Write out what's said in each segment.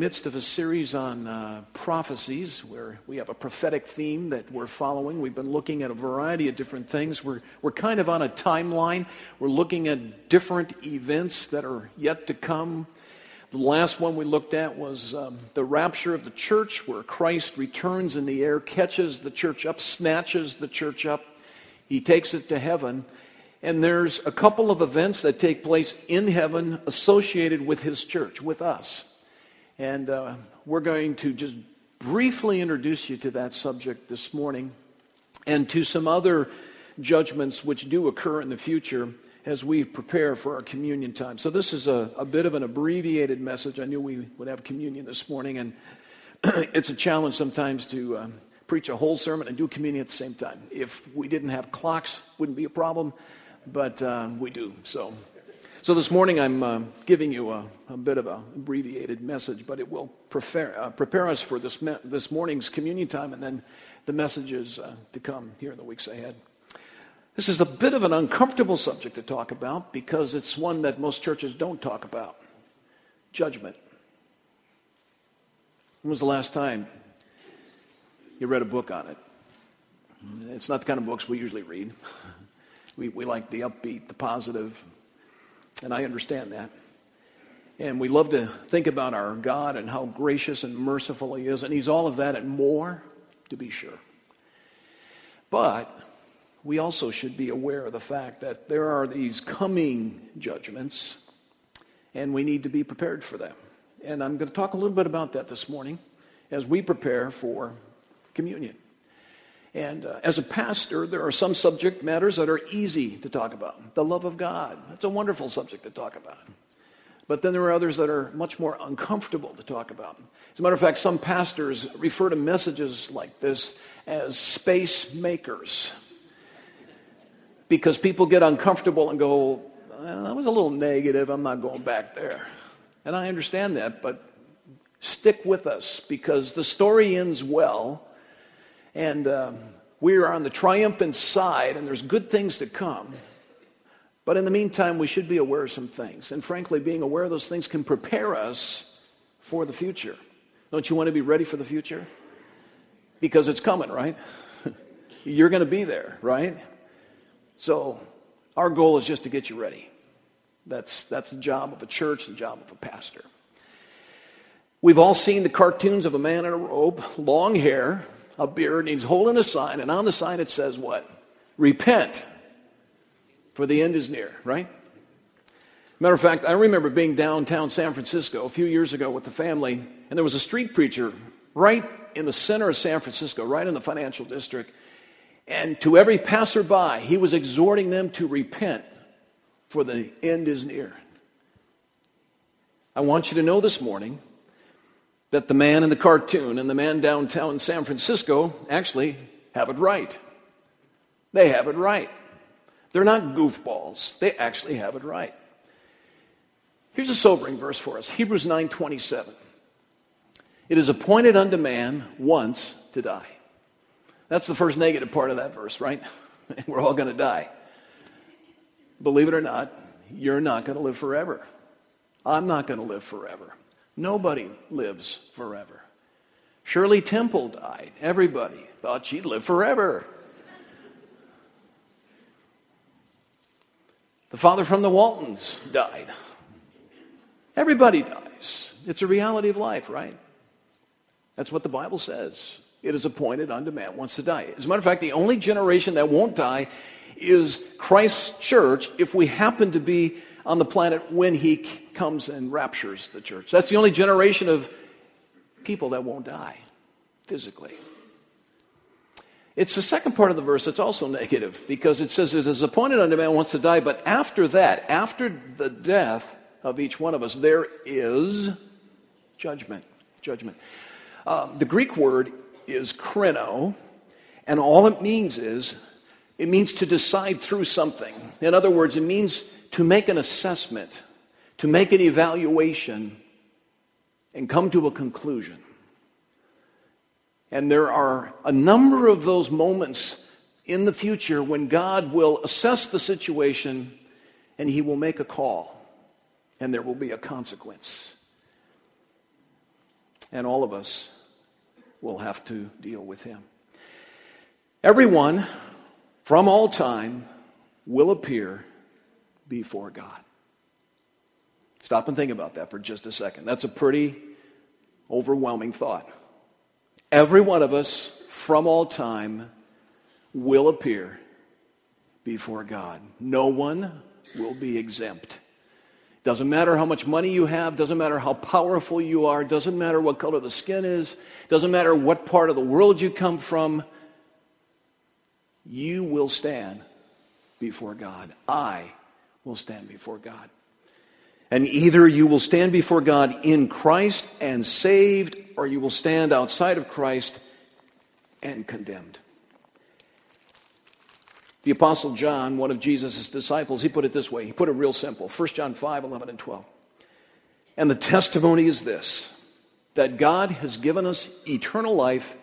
midst of a series on prophecies where we have a prophetic theme that we're following. We've been looking at a variety of different things. We're kind of on a timeline. We're looking at different events that are yet to come. The last one we looked at was the rapture of the church, where Christ returns in the air, catches the church up, snatches the church up. He takes it to heaven. And there's a couple of events that take place in heaven associated with his church, with us. And we're going to just briefly introduce you to that subject this morning and to some other judgments which do occur in the future as we prepare for our communion time. So this is a bit of an abbreviated message. I knew we would have communion this morning, and it's a challenge sometimes to preach a whole sermon and do communion at the same time. If we didn't have clocks, wouldn't be a problem, but we do. So this morning I'm giving you a bit of an abbreviated message, but it will prepare us for this morning's communion time and then the messages to come here in the weeks ahead. This is a bit of an uncomfortable subject to talk about because it's one that most churches don't talk about. Judgment. When was the last time you read a book on it? It's not the kind of books we usually read. We like the upbeat, the positive, and I understand that. And we love to think about our God and how gracious and merciful he is, and he's all of that and more, to be sure. But we also should be aware of the fact that there are these coming judgments, and we need to be prepared for them. And I'm going to talk a little bit about that this morning as we prepare for communion. And as a pastor, there are some subject matters that are easy to talk about. The love of God, that's a wonderful subject to talk about. But then there are others that are much more uncomfortable to talk about. As a matter of fact, some pastors refer to messages like this as space makers, because people get uncomfortable and go, that was a little negative, I'm not going back there. And I understand that, but stick with us, because the story ends well. And we are on the triumphant side, and there's good things to come. But in the meantime, we should be aware of some things. And frankly, being aware of those things can prepare us for the future. Don't you want to be ready for the future? Because it's coming, right? You're going to be there, right? So our goal is just to get you ready. That's the job of a church, the job of a pastor. We've all seen the cartoons of a man in a robe, long hair, a beard, and he's holding a sign, and on the sign it says what? Repent, for the end is near, right? Matter of fact, I remember being downtown San Francisco a few years ago with the family, and there was a street preacher right in the center of San Francisco, right in the financial district, and to every passerby, he was exhorting them to repent, for the end is near. I want you to know this morning that the man in the cartoon and the man downtown San Francisco actually have it right. They have it right. They're not goofballs. They actually have it right. Here's a sobering verse for us. Hebrews 9:27. It is appointed unto man once to die. That's the first negative part of that verse, right? We're all going to die. Believe it or not, you're not going to live forever. I'm not going to live forever. Nobody lives forever. Shirley Temple died. Everybody thought she'd live forever. The father from the Waltons died. Everybody dies. It's a reality of life, right? That's what the Bible says. It is appointed unto man once to die. As a matter of fact, the only generation that won't die is Christ's church, if we happen to be on the planet when he comes and raptures the church. That's the only generation of people that won't die physically. It's the second part of the verse that's also negative, because it says it is appointed unto man once to die, but after that, after the death of each one of us, there is judgment. Judgment. The Greek word is kreno, and all it means to decide through something. In other words, it means to make an assessment, to make an evaluation, and come to a conclusion. And there are a number of those moments in the future when God will assess the situation and he will make a call, and there will be a consequence. and all of us will have to deal with him. Everyone from all time will appear before God. Stop and think about that for just a second. That's a pretty overwhelming thought. Every one of us from all time will appear before God. No one will be exempt. Doesn't matter how much money you have, doesn't matter how powerful you are, doesn't matter what color the skin is, doesn't matter what part of the world you come from, you will stand before God. I will stand before God. And either you will stand before God in Christ and saved, or you will stand outside of Christ and condemned. The Apostle John, one of Jesus' disciples, he put it this way. He put it real simple. 1 John 5, 11 and 12. And the testimony is this, that God has given us eternal life,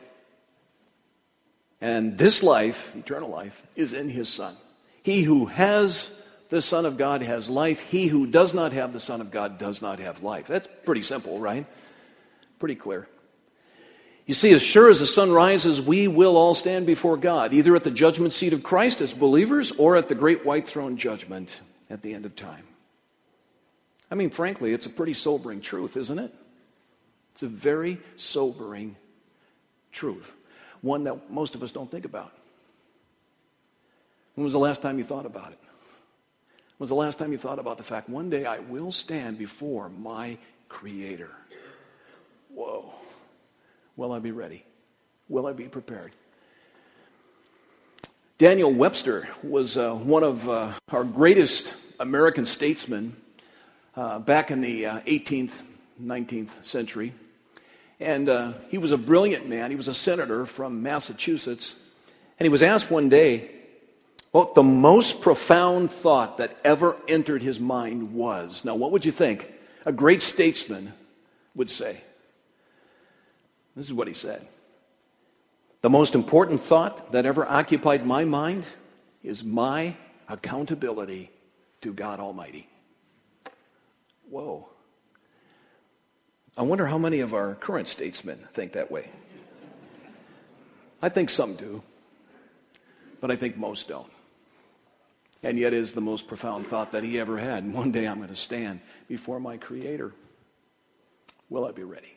and this life, eternal life, is in his Son. He who has the Son of God has life. He who does not have the Son of God does not have life. That's pretty simple, right? Pretty clear. You see, as sure as the sun rises, we will all stand before God, either at the judgment seat of Christ as believers or at the great white throne judgment at the end of time. I mean, frankly, it's a pretty sobering truth, isn't it? It's a very sobering truth, one that most of us don't think about. When was the last time you thought about it? When was the last time you thought about the fact, one day I will stand before my Creator? Whoa. Will I be ready? Will I be prepared? Daniel Webster was one of our greatest American statesmen back in the 18th, 19th century. And he was a brilliant man. He was a senator from Massachusetts. And he was asked one day what the most profound thought that ever entered his mind was. Now, what would you think a great statesman would say? This is what he said. The most important thought that ever occupied my mind is my accountability to God Almighty. Whoa. I wonder how many of our current statesmen think that way. I think some do, but I think most don't. And yet it is the most profound thought that he ever had. And one day I'm going to stand before my Creator. Will I be ready?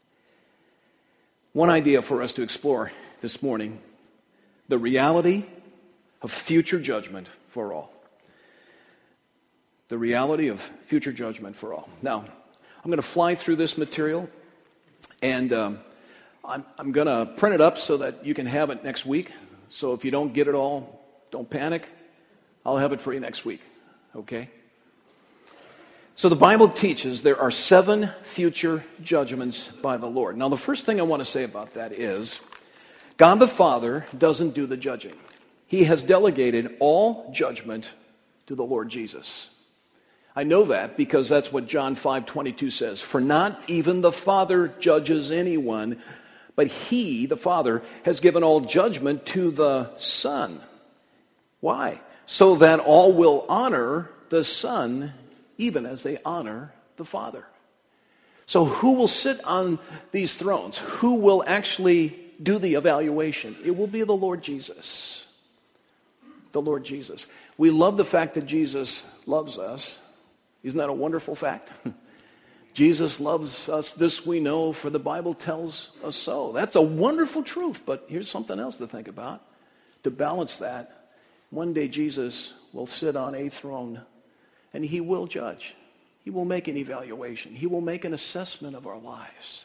One idea for us to explore this morning, the reality of future judgment for all. The reality of future judgment for all. Now, I'm going to fly through this material, and I'm going to print it up so that you can have it next week. So if you don't get it all, don't panic. I'll have it for you next week, okay? So the Bible teaches there are 7 future judgments by the Lord. Now, the first thing I want to say about that is God the Father doesn't do the judging. He has delegated all judgment to the Lord Jesus. I know that because that's what John 5:22 says. For not even the Father judges anyone, but He, the Father, has given all judgment to the Son. Why? So that all will honor the Son even as they honor the Father. So who will sit on these thrones? Who will actually do the evaluation? It will be the Lord Jesus. The Lord Jesus. We love the fact that Jesus loves us. Isn't that a wonderful fact? Jesus loves us, this we know, for the Bible tells us so. That's a wonderful truth, but here's something else to think about. To balance that, one day Jesus will sit on a throne and He will judge. He will make an evaluation. He will make an assessment of our lives.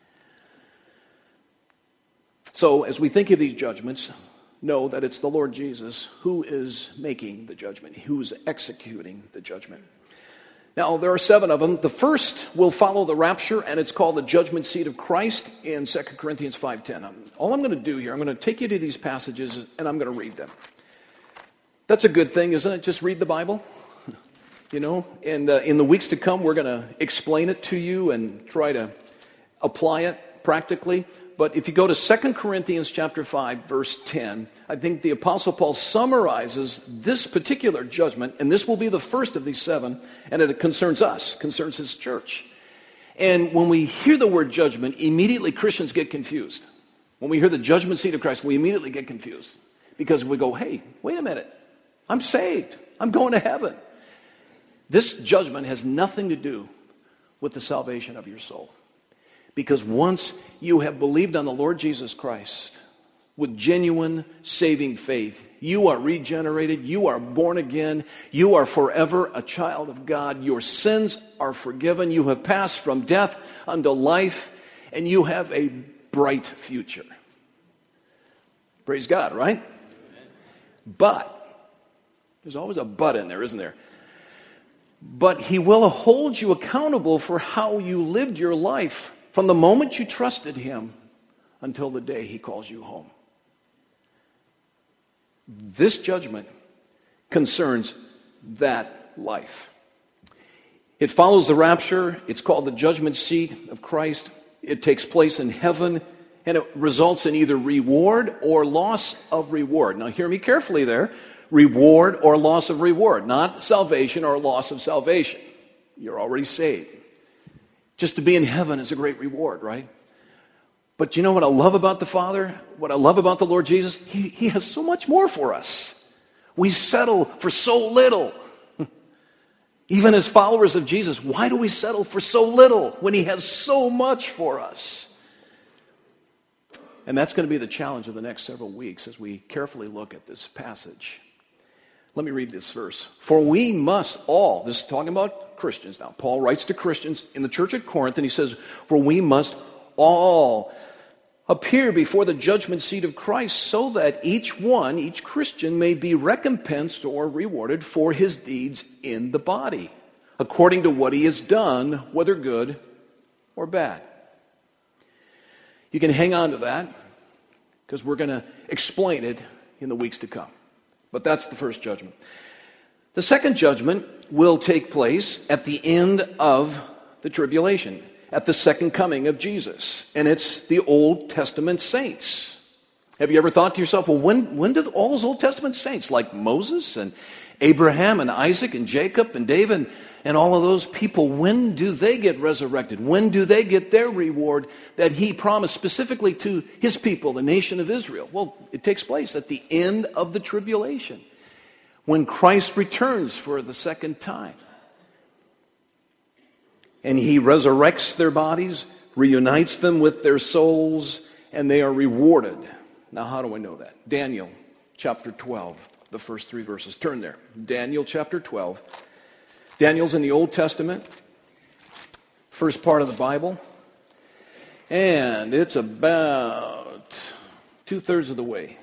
So as we think of these judgments, know that it's the Lord Jesus who is making the judgment, who's executing the judgment. Now, there are 7 of them. The first will follow the rapture, and it's called the judgment seat of Christ in 2 Corinthians 5:10. All I'm going to do here, I'm going to take you to these passages, and I'm going to read them. That's a good thing, isn't it? Just read the Bible. You know, and in the weeks to come, we're going to explain it to you and try to apply it practically. But if you go to 2 Corinthians chapter 5, verse 10, I think the Apostle Paul summarizes this particular judgment, and this will be the first of these 7, and it concerns us, concerns his church. And when we hear the word judgment, immediately Christians get confused. When we hear the judgment seat of Christ, we immediately get confused. Because we go, hey, wait a minute. I'm saved. I'm going to heaven. This judgment has nothing to do with the salvation of your soul. Because once you have believed on the Lord Jesus Christ with genuine saving faith, you are regenerated, you are born again, you are forever a child of God, your sins are forgiven, you have passed from death unto life, and you have a bright future. Praise God, right? But, there's always a but in there, isn't there? But he will hold you accountable for how you lived your life from the moment you trusted him until the day he calls you home. This judgment concerns that life. It follows the rapture. It's called the judgment seat of Christ. It takes place in heaven, and it results in either reward or loss of reward. Now hear me carefully there. Reward or loss of reward, not salvation or loss of salvation. You're already saved. Just to be in heaven is a great reward, right? But you know what I love about the Father? What I love about the Lord Jesus? He has so much more for us. We settle for so little. Even as followers of Jesus, why do we settle for so little when he has so much for us? And that's going to be the challenge of the next several weeks as we carefully look at this passage. Let me read this verse. For we must all, this is talking about Christians now. Paul writes to Christians in the church at Corinth, and he says, for we must all appear before the judgment seat of Christ, so that each one, each Christian, may be recompensed or rewarded for his deeds in the body, according to what he has done, whether good or bad. You can hang on to that, because we're going to explain it in the weeks to come. But that's the first judgment. The second judgment will take place at the end of the tribulation, at the second coming of Jesus. And it's the Old Testament saints. Have you ever thought to yourself, well, when do all those Old Testament saints, like Moses and Abraham and Isaac and Jacob and David and all of those people, when do they get resurrected? When do they get their reward that he promised specifically to his people, the nation of Israel? Well, it takes place at the end of the tribulation, when Christ returns for the second time. And he resurrects their bodies, reunites them with their souls, and they are rewarded. Now, how do I know that? Daniel chapter 12, the first 3 verses. Turn there. Daniel chapter 12. Daniel's in the Old Testament, first part of the Bible, and it's about 2/3 of the way.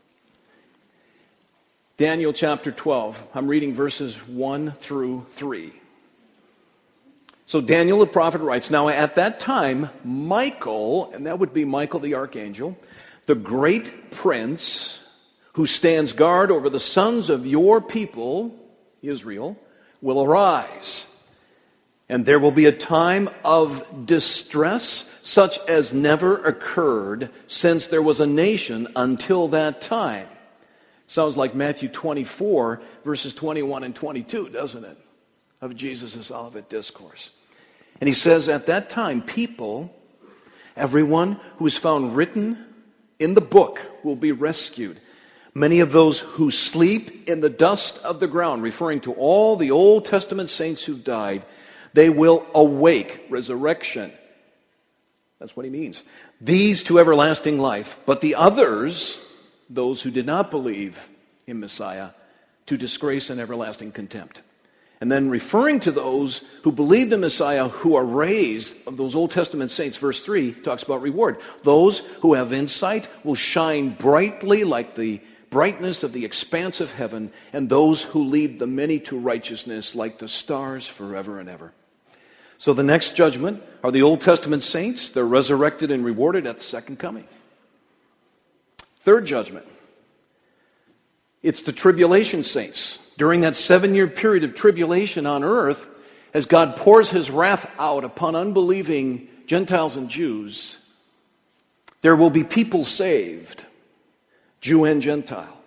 Daniel chapter 12, I'm reading verses 1 through 3. So Daniel the prophet writes, now at that time, Michael, and that would be Michael the archangel, the great prince who stands guard over the sons of your people, Israel, will arise. And there will be a time of distress such as never occurred since there was a nation until that time. Sounds like Matthew 24, verses 21 and 22, doesn't it? Of Jesus' Olivet Discourse. And he says, at that time, people, everyone who is found written in the book will be rescued. Many of those who sleep in the dust of the ground, referring to all the Old Testament saints who died, they will awake, resurrection. That's what he means. These to everlasting life, but the others, those who did not believe in Messiah, to disgrace and everlasting contempt. And then referring to those who believed in Messiah, who are raised, of those Old Testament saints, verse 3 talks about reward. Those who have insight will shine brightly like the brightness of the expanse of heaven, and those who lead the many to righteousness like the stars forever and ever. So the next judgment are the Old Testament saints. They're resurrected and rewarded at the second coming. Third judgment. It's the tribulation saints. During that 7-year period of tribulation on earth, as God pours his wrath out upon unbelieving Gentiles and Jews, there will be people saved, Jew and Gentile.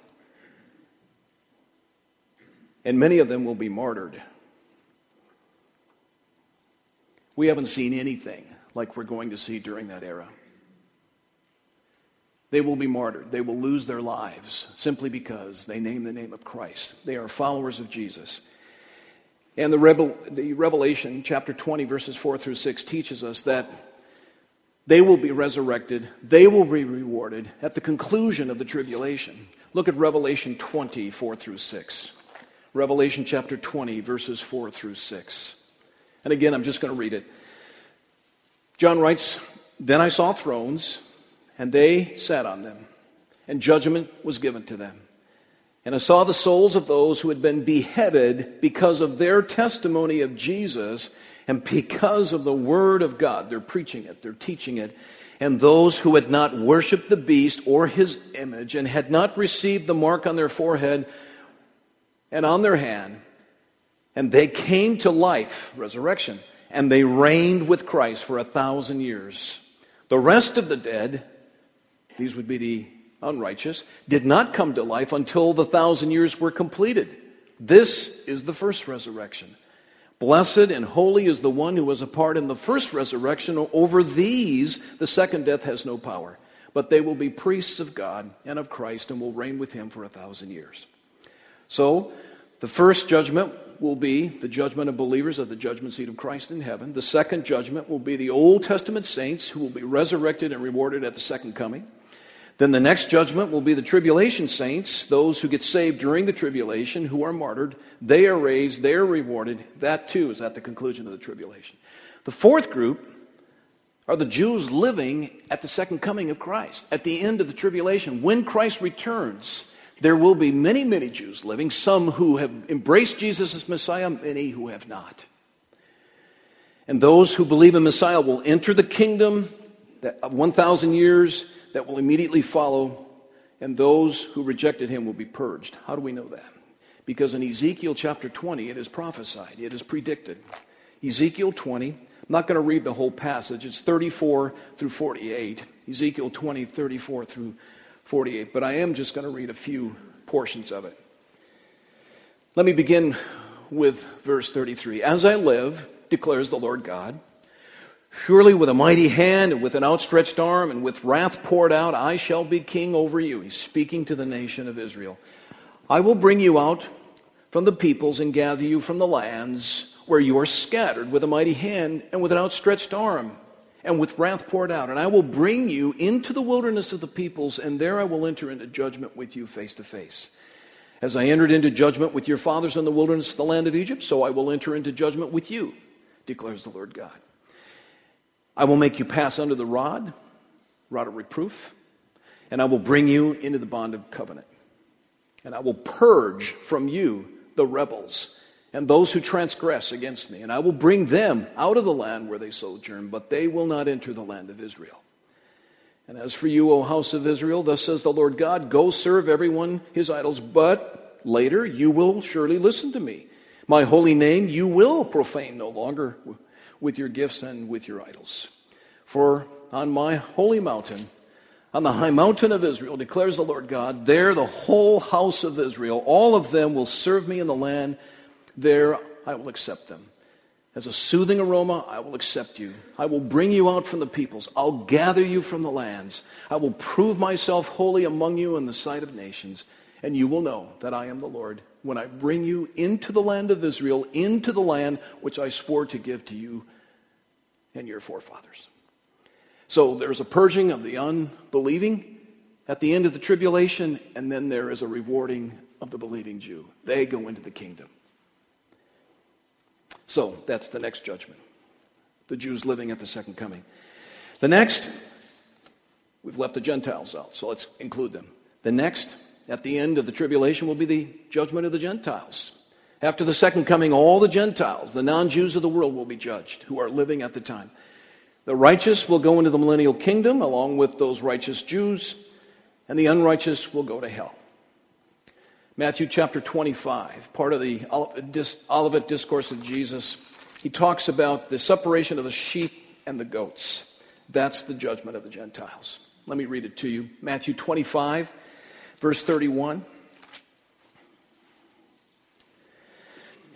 And many of them will be martyred. We haven't seen anything like we're going to see during that era. They will be martyred. They will lose their lives simply because they name the name of Christ. They are followers of Jesus. And the Revelation chapter 20, verses 4 through 6 teaches us that they will be resurrected. They will be rewarded at the conclusion of the tribulation. Look at Revelation 20, 4 through 6. Revelation chapter 20, verses 4 through 6. And again, I'm just going to read it. John writes, "Then I saw thrones, and they sat on them, and judgment was given to them. And I saw the souls of those who had been beheaded because of their testimony of Jesus and because of the word of God." They're preaching it, they're teaching it. "And those who had not worshipped the beast or his image and had not received the mark on their forehead and on their hand, and they came to life," resurrection, "and they reigned with Christ for 1,000 years. The rest of the dead," these would be the unrighteous, "did not come to life until the 1,000 years were completed. This is the first resurrection. Blessed and holy is the one who was a part in the first resurrection. Over these, the second death has no power. But they will be priests of God and of Christ and will reign with him for 1,000 years. So, the first judgment will be the judgment of believers at the judgment seat of Christ in heaven. The second judgment will be the Old Testament saints who will be resurrected and rewarded at the second coming. Then the next judgment will be the tribulation saints, those who get saved during the tribulation, who are martyred. They are raised, they are rewarded. That too is at the conclusion of the tribulation. The fourth group are the Jews living at the second coming of Christ, at the end of the tribulation. When Christ returns, there will be many, many Jews living, some who have embraced Jesus as Messiah, many who have not. And those who believe in Messiah will enter the kingdom of 1,000 years that will immediately follow, and those who rejected him will be purged. How do we know that? Because in Ezekiel chapter 20, it is prophesied, it is predicted. Ezekiel 20, I'm not going to read the whole passage, it's 34 through 48. Ezekiel 20, 34 through 48, but I am just going to read a few portions of it. Let me begin with verse 33. "As I live, declares the Lord God, surely with a mighty hand and with an outstretched arm and with wrath poured out, I shall be king over you." He's speaking to the nation of Israel. "I will bring you out from the peoples and gather you from the lands where you are scattered with a mighty hand and with an outstretched arm and with wrath poured out. And I will bring you into the wilderness of the peoples, and there I will enter into judgment with you face to face. As I entered into judgment with your fathers in the wilderness of the land of Egypt, so I will enter into judgment with you, declares the Lord God. I will make you pass under the rod of reproof, and I will bring you into the bond of covenant. And I will purge from you the rebels and those who transgress against me, and I will bring them out of the land where they sojourn, but they will not enter the land of Israel. And as for you, O house of Israel, thus says the Lord God, go serve everyone his idols, but later you will surely listen to me. My holy name you will profane no longer with your gifts and with your idols. For on my holy mountain, on the high mountain of Israel, declares the Lord God, there the whole house of Israel, all of them will serve me in the land. There I will accept them. As a soothing aroma, I will accept you. I will bring you out from the peoples. I'll gather you from the lands. I will prove myself holy among you in the sight of nations, and you will know that I am the Lord when I bring you into the land of Israel, into the land which I swore to give to you and your forefathers. So there's a purging of the unbelieving at the end of the tribulation, and then there is a rewarding of the believing Jew. They go into the kingdom. So that's the next judgment. The Jews living at the second coming. The next, we've left the Gentiles out, so let's include them. The next, at the end of the tribulation, will be the judgment of the Gentiles. After the second coming, all the Gentiles, the non-Jews of the world, will be judged, who are living at the time. The righteous will go into the millennial kingdom, along with those righteous Jews, and the unrighteous will go to hell. Matthew chapter 25, part of the Olivet Discourse of Jesus, he talks about the separation of the sheep and the goats. That's the judgment of the Gentiles. Let me read it to you. Matthew 25, verse 31.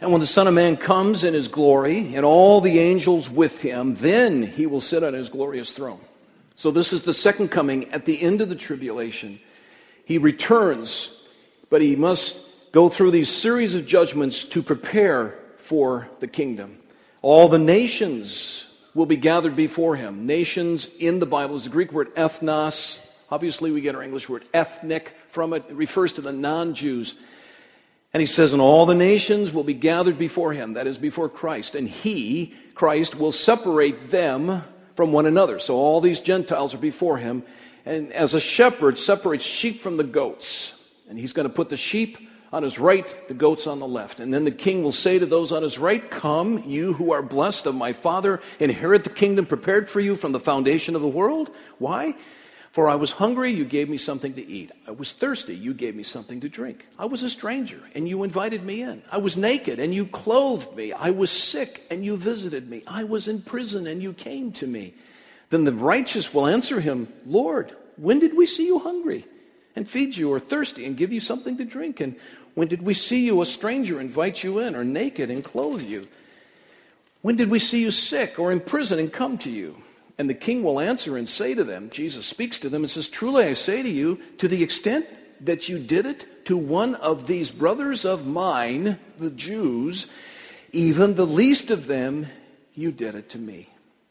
And when the Son of Man comes in his glory, and all the angels with him, then he will sit on his glorious throne. So this is the second coming at the end of the tribulation. He returns, but he must go through these series of judgments to prepare for the kingdom. All the nations will be gathered before him. Nations in the Bible is the Greek word ethnos. Obviously, we get our English word ethnic from it. It refers to the non-Jews. And he says, and all the nations will be gathered before him, that is, before Christ. And he, Christ, will separate them from one another. So all these Gentiles are before him. And as a shepherd separates sheep from the goats. And he's going to put the sheep on his right, the goats on the left. And then the king will say to those on his right, come, you who are blessed of my Father, inherit the kingdom prepared for you from the foundation of the world. Why? For I was hungry, you gave me something to eat. I was thirsty, you gave me something to drink. I was a stranger, and you invited me in. I was naked, and you clothed me. I was sick, and you visited me. I was in prison, and you came to me. Then the righteous will answer him, Lord, when did we see you hungry and feed you, or thirsty and give you something to drink? And when did we see you a stranger, invite you in, or naked and clothe you? When did we see you sick or in prison and come to you? And the king will answer and say to them, Jesus speaks to them and says, truly I say to you, to the extent that you did it to one of these brothers of mine, the Jews, even the least of them, you did it to me.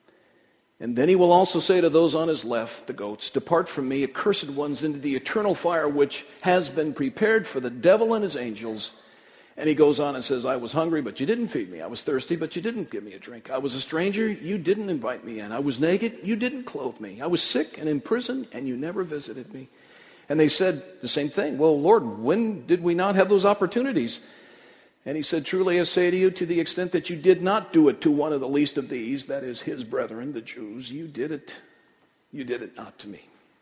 And then he will also say to those on his left, the goats, depart from me, accursed ones, into the eternal fire which has been prepared for the devil and his angels. And he goes on and says, I was hungry, but you didn't feed me. I was thirsty, but you didn't give me a drink. I was a stranger, you didn't invite me in. I was naked, you didn't clothe me. I was sick and in prison, and you never visited me. And they said the same thing. Well, Lord, when did we not have those opportunities? And he said, truly I say to you, to the extent that you did not do it to one of the least of these, that is his brethren, the Jews, you did it not to me.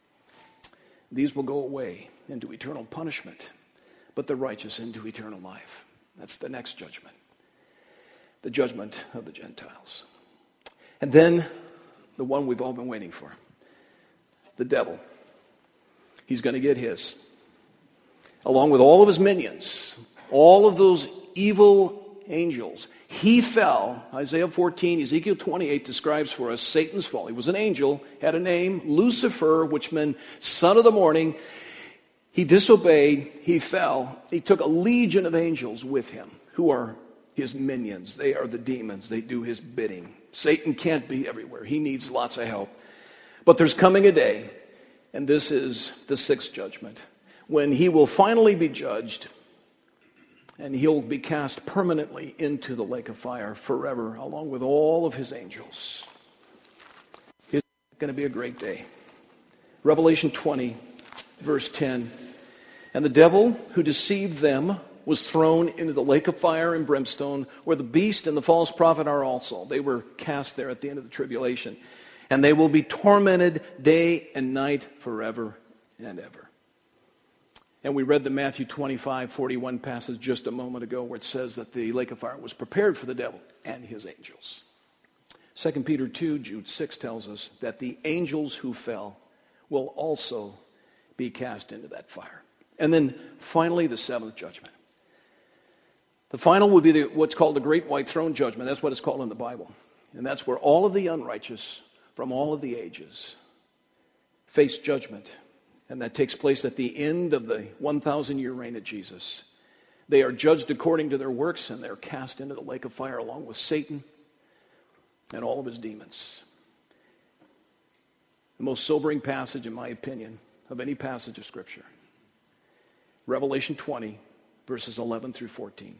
These will go away into eternal punishment, but the righteous into eternal life. That's the next judgment. The judgment of the Gentiles. And then the one we've all been waiting for. The devil. He's going to get his. Along with all of his minions. All of those evil angels. He fell. Isaiah 14, Ezekiel 28 describes for us Satan's fall. He was an angel, had a name, Lucifer, which meant son of the morning. He disobeyed, he fell. He took a legion of angels with him, who are his minions. They are the demons. They do his bidding. Satan can't be everywhere. He needs lots of help. But there's coming a day, and this is the sixth judgment, when he will finally be judged, and he'll be cast permanently into the lake of fire forever, along with all of his angels. It's going to be a great day. Revelation 20, verse 10. And the devil who deceived them was thrown into the lake of fire and brimstone, where the beast and the false prophet are also. They were cast there at the end of the tribulation. And they will be tormented day and night forever and ever. And we read the Matthew 25:41 passage just a moment ago, where it says that the lake of fire was prepared for the devil and his angels. 2 Peter 2, Jude 6 tells us that the angels who fell will also be cast into that fire. And then finally, the seventh judgment. The final would be what's called the Great White Throne Judgment. That's what it's called in the Bible. And that's where all of the unrighteous from all of the ages face judgment. And that takes place at the end of the 1,000-year reign of Jesus. They are judged according to their works, and they're cast into the lake of fire along with Satan and all of his demons. The most sobering passage, in my opinion, of any passage of Scripture. Revelation 20, verses 11 through 15.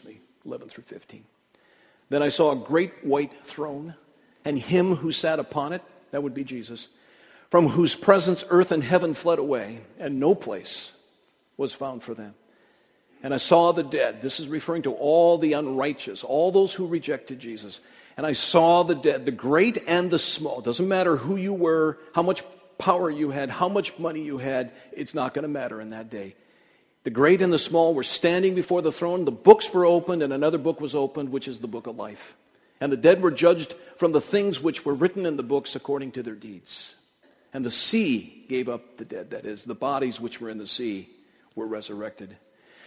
Then I saw a great white throne, and him who sat upon it, that would be Jesus, from whose presence earth and heaven fled away, and no place was found for them. And I saw the dead. This is referring to all the unrighteous, all those who rejected Jesus. And I saw the dead, the great and the small. It doesn't matter who you were, how much power you had, how much money you had. It's not going to matter in that day. The great and the small were standing before the throne. The books were opened, and another book was opened, which is the book of life. And the dead were judged from the things which were written in the books according to their deeds. And the sea gave up the dead, that is, the bodies which were in the sea were resurrected.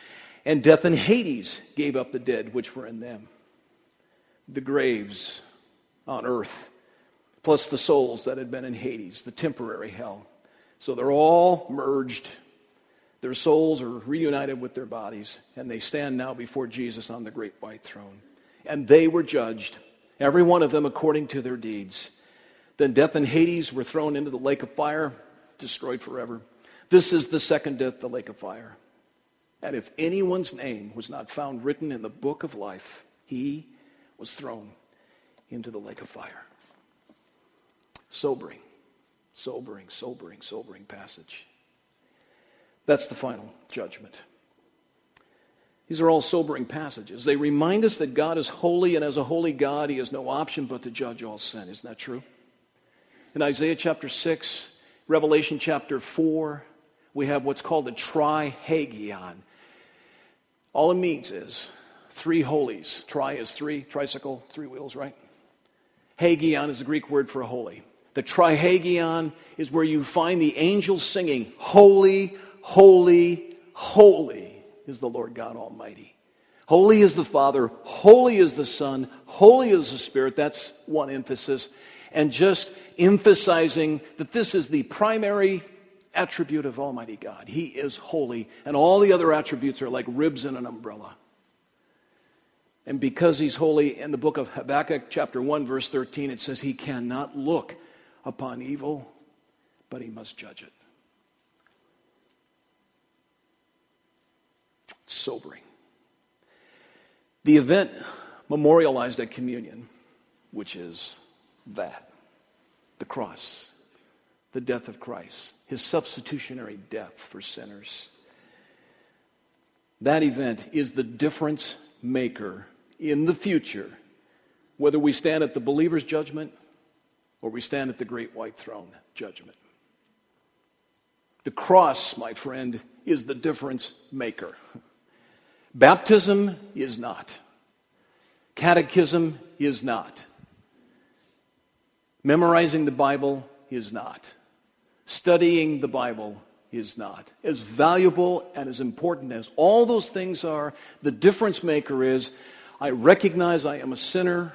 And death and Hades gave up the dead which were in them. The graves on earth, plus the souls that had been in Hades, the temporary hell. So they're all merged. Their souls are reunited with their bodies, and they stand now before Jesus on the great white throne. And they were judged, every one of them according to their deeds. Then death and Hades were thrown into the lake of fire, destroyed forever. This is the second death, the lake of fire. And if anyone's name was not found written in the book of life, he was thrown into the lake of fire. Sobering, sobering, sobering, sobering passage. That's the final judgment. These are all sobering passages. They remind us that God is holy, and as a holy God, he has no option but to judge all sin. Isn't that true? In Isaiah chapter 6, Revelation chapter 4, we have what's called the trihagion. All it means is three holies. Tri is three, tricycle, three wheels, right? Hagion is the Greek word for holy. The trihagion is where you find the angels singing, holy, holy, holy is the Lord God Almighty. Holy is the Father, holy is the Son, holy is the Spirit. That's one emphasis. And just emphasizing that this is the primary attribute of Almighty God. He is holy, and all the other attributes are like ribs in an umbrella. And because he's holy, in the book of Habakkuk, chapter 1, verse 13, it says he cannot look upon evil, but he must judge it. It's sobering. The event memorialized at communion, which is that, the cross, the death of Christ, his substitutionary death for sinners. That event is the difference maker in the future, whether we stand at the believer's judgment or we stand at the great white throne judgment. The cross, my friend, is the difference maker. Baptism is not. Catechism is not. Memorizing the Bible is not. Studying the Bible is not. As valuable and as important as all those things are, the difference maker is I recognize I am a sinner.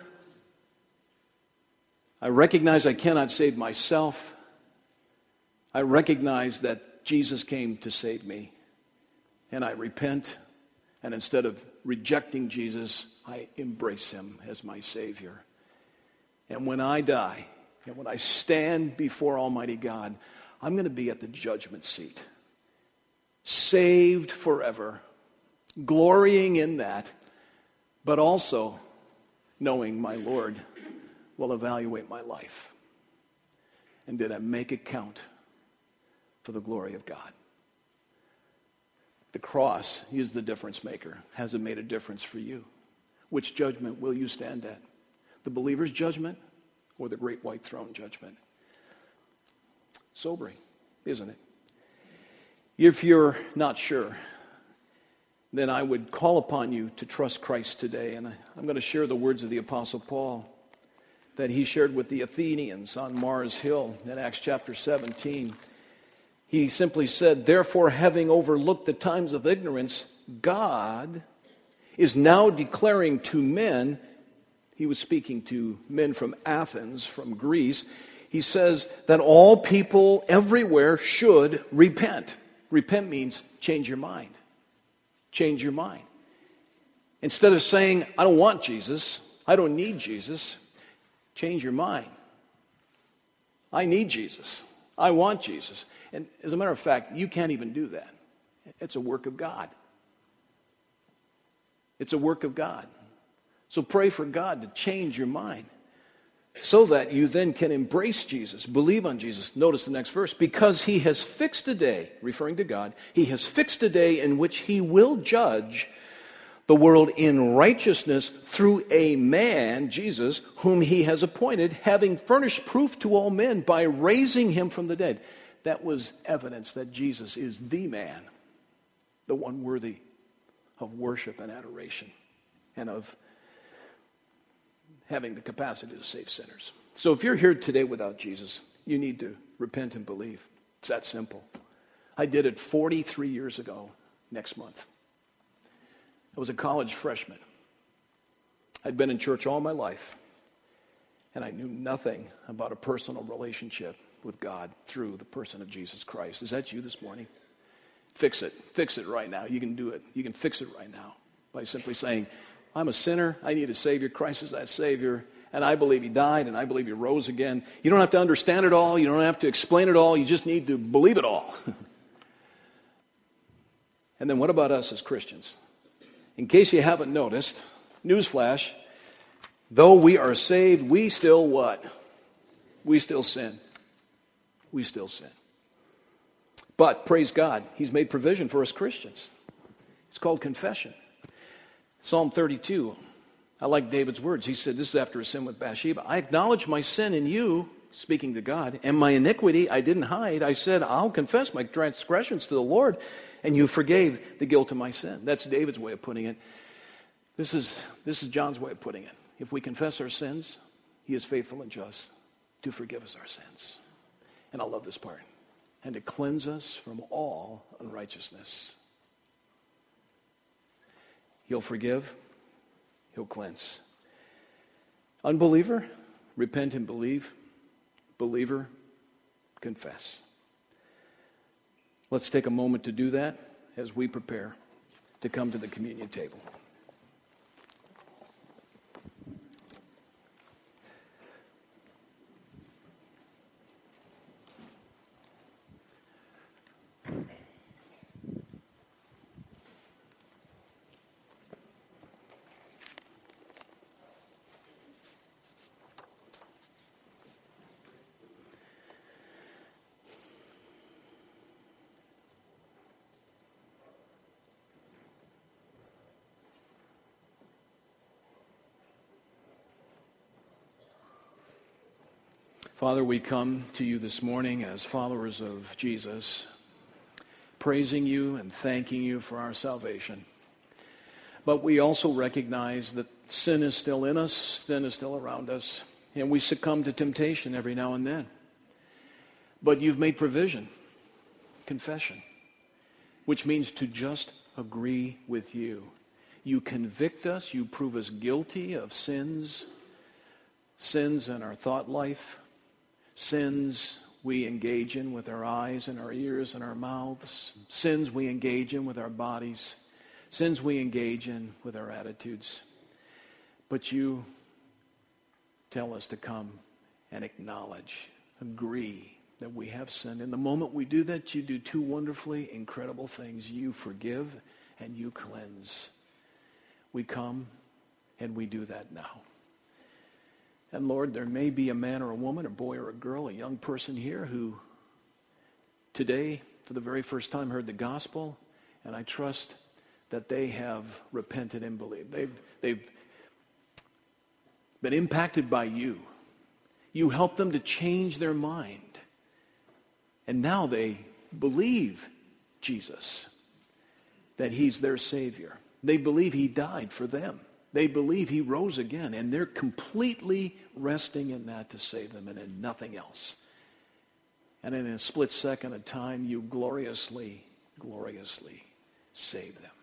I recognize I cannot save myself. I recognize that Jesus came to save me. And I repent. And instead of rejecting Jesus, I embrace him as my Savior. And when I die, and when I stand before Almighty God, I'm going to be at the judgment seat. Saved forever. Glorying in that. But also knowing my Lord will evaluate my life. And did I make it count for the glory of God? The cross is the difference maker. Has it made a difference for you? Which judgment will you stand at? The believer's judgment or the great white throne judgment? Sobering, isn't it? If you're not sure, then I would call upon you to trust Christ today. And I'm going to share the words of the Apostle Paul that he shared with the Athenians on Mars Hill in Acts chapter 17. He simply said, therefore, having overlooked the times of ignorance, God is now declaring to men, he was speaking to men from Athens, from Greece, he says that all people everywhere should repent. Repent means change your mind. Change your mind. Instead of saying, I don't want Jesus, I don't need Jesus, change your mind. I need Jesus. I want Jesus. And as a matter of fact, you can't even do that. It's a work of God. It's a work of God. So pray for God to change your mind so that you then can embrace Jesus, believe on Jesus. Notice the next verse. Because he has fixed a day, referring to God, he has fixed a day in which he will judge the world in righteousness through a man, Jesus, whom he has appointed, having furnished proof to all men by raising him from the dead. That was evidence that Jesus is the man, the one worthy of worship and adoration and of having the capacity to save sinners. So if you're here today without Jesus, you need to repent and believe. It's that simple. I did it 43 years ago next month. I was a college freshman. I'd been in church all my life, and I knew nothing about a personal relationship with God through the person of Jesus Christ. Is that you this morning? Fix it. Fix it right now. You can do it. You can fix it right now by simply saying, I'm a sinner. I need a Savior. Christ is that Savior. And I believe He died, and I believe He rose again. You don't have to understand it all. You don't have to explain it all. You just need to believe it all. And then what about us as Christians? In case you haven't noticed, newsflash, though we are saved, we still what? We still sin. We still sin. But, praise God, He's made provision for us Christians. It's called confession. Psalm 32, I like David's words. He said, this is after his sin with Bathsheba. I acknowledge my sin in you, speaking to God, and my iniquity I didn't hide. I said, I'll confess my transgressions to the Lord, and you forgave the guilt of my sin. That's David's way of putting it. This is John's way of putting it. If we confess our sins, He is faithful and just to forgive us our sins. And I love this part. And to cleanse us from all unrighteousness. He'll forgive. He'll cleanse. Unbeliever, repent and believe. Believer, confess. Let's take a moment to do that as we prepare to come to the communion table. Father, we come to you this morning as followers of Jesus, praising you and thanking you for our salvation. But we also recognize that sin is still in us, sin is still around us, and we succumb to temptation every now and then. But you've made provision, confession, which means to just agree with you. You convict us, you prove us guilty of sins in our thought life, sins we engage in with our eyes and our ears and our mouths, sins we engage in with our bodies, sins we engage in with our attitudes. But you tell us to come and acknowledge, agree that we have sinned. And the moment we do that, you do two wonderfully incredible things. You forgive and you cleanse. We come and we do that now. And Lord, there may be a man or a woman, a boy or a girl, a young person here who today, for the very first time, heard the gospel, and I trust that they have repented and believed. They've been impacted by you. You helped them to change their mind. And now they believe Jesus, that He's their Savior. They believe He died for them. They believe He rose again, and they're completely resting in that to save them and in nothing else. And in a split second of time, you gloriously, gloriously save them.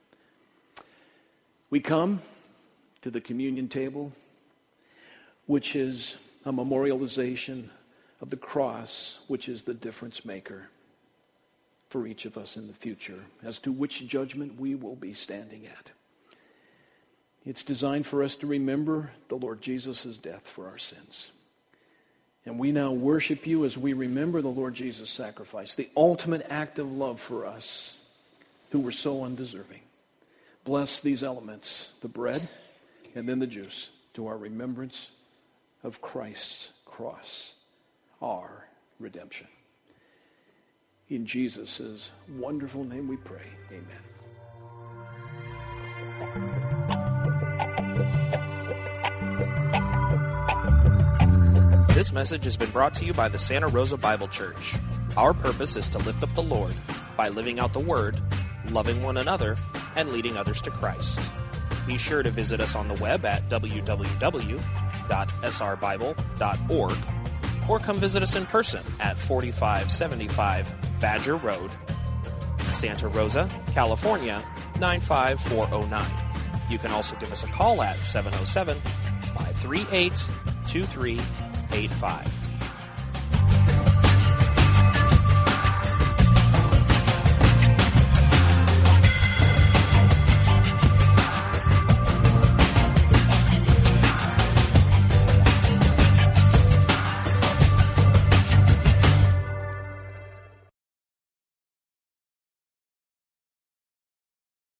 We come to the communion table, which is a memorialization of the cross, which is the difference maker for each of us in the future as to which judgment we will be standing at. It's designed for us to remember the Lord Jesus' death for our sins. And we now worship you as we remember the Lord Jesus' sacrifice, the ultimate act of love for us who were so undeserving. Bless these elements, the bread and then the juice, to our remembrance of Christ's cross, our redemption. In Jesus' wonderful name we pray. Amen. This message has been brought to you by the Santa Rosa Bible Church. Our purpose is to lift up the Lord by living out the Word, loving one another, and leading others to Christ. Be sure to visit us on the web at www.srbible.org or come visit us in person at 4575 Badger Road, Santa Rosa, California, 888-952-95-409. You can also give us a call at 707-538-2385.